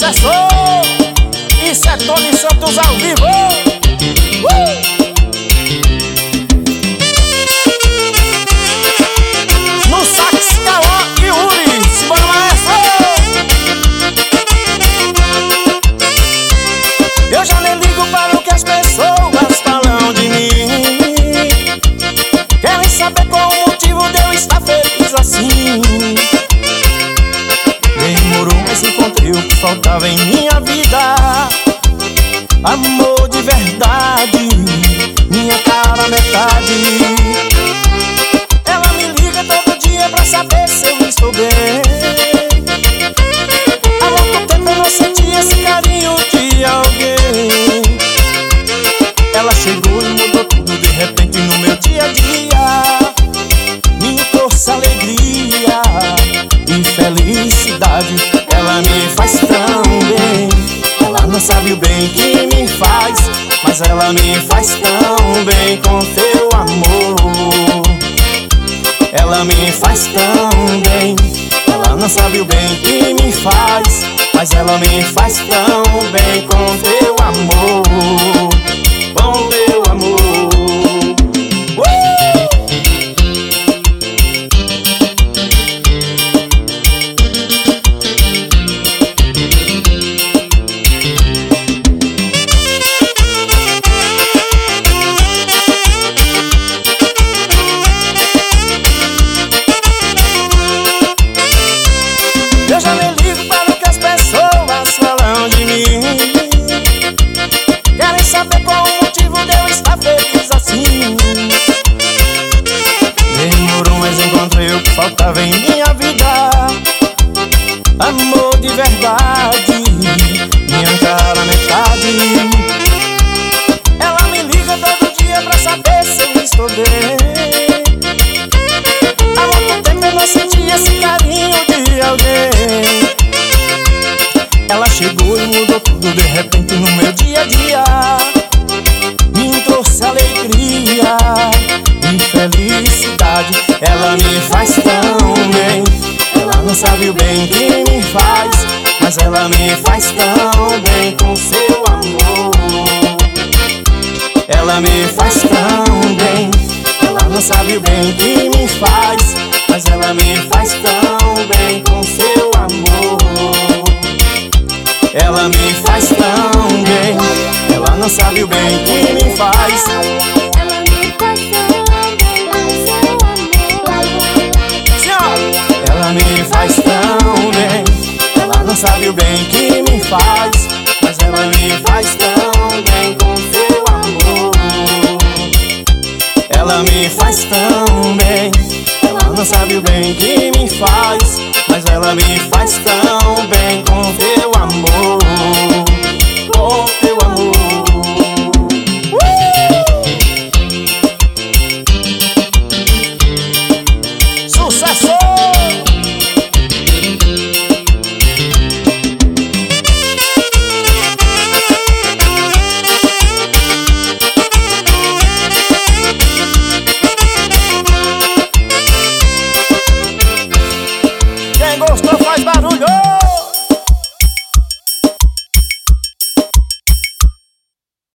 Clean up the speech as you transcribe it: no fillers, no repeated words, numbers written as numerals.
sucessor. Isso é Tony Santos ao vivo. No sax, Cauã e Uri. Simbora, maestro. Eu já nem ligo para o que as pessoas falam de mim. Querem saber qual o motivo de eu estar feliz assim. Demorou, mas encontrei o que faltava em minha vida. Amor de verdade, minha cara metade. Ela me liga todo dia pra saber se eu estou bem. Há muito tempo eu não senti esse carinho de alguém. Ela chegou e mudou tudo de repente no meu dia a dia. Me trouxe alegria e felicidade. Ela me faz tão bem. Ela não sabe o bem que me faz, mas ela me faz tão bem com teu amor. Ela me faz tão bem. Ela não sabe o bem que me faz, mas ela me faz tão bem com teu amor. Com teu amor. Eu já nem ligo para o que as pessoas falam de mim. Querem saber qual o motivo de eu estar feliz assim. Demorou, mas encontrei o que faltava em minha vida. Amor de verdade, minha cara metade. Ela me liga todo dia pra saber se eu estou bem. Há muito tempo eu não senti esse carinho de alguém. Ela chegou e mudou tudo de repente no meu dia a dia. Me trouxe alegria e felicidade. Ela me faz tão bem. Ela não sabe o bem que me faz, mas ela me faz tão bem com seu amor. Ela me faz tão bem. Ela não sabe o bem que me faz, mas ela me faz tão bem com seu amor. Ela me faz tão bem. Ela não sabe o bem que me faz. Ela me faz tão bem com seu amor. Ela me faz tão bem. Ela não sabe o bem que me faz, mas ela me faz tão bem com seu amor. Ela me faz tão bem. Ela não sabe o bem que me faz, mas ela me faz tão bem com seu